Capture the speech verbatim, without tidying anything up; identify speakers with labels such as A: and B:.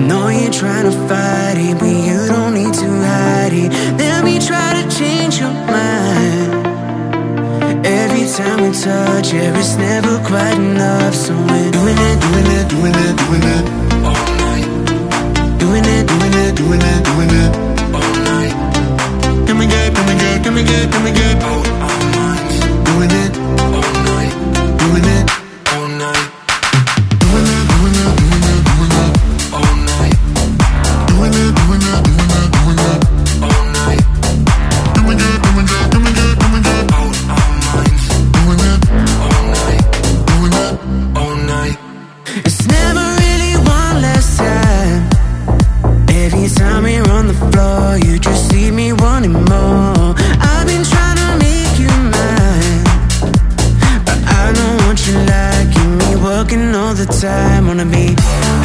A: know you're trying to fight it, but you don't need to hide it. Let me try to change your mind. Every time we touch, yeah, it's never quite enough. So we're doing it, doing it, doing it, doing it all night. Doing it, doing it, doing it, doing it all night. Can we get, can we get, can we get, can we get out our minds? Doing it all night, doing it all night. Doing it, doing it, doing it, doing it all night. Doing it, doing it, doing it, doing it all night. Can we get, can we get, can we get, can we get out our minds? Doing it all night, doing it all night. It's never really one last time. Every time we're on the floor, you just leave me wanting more. I've been trying to make you mine, but I don't want you liking me, working all the time. Wanna be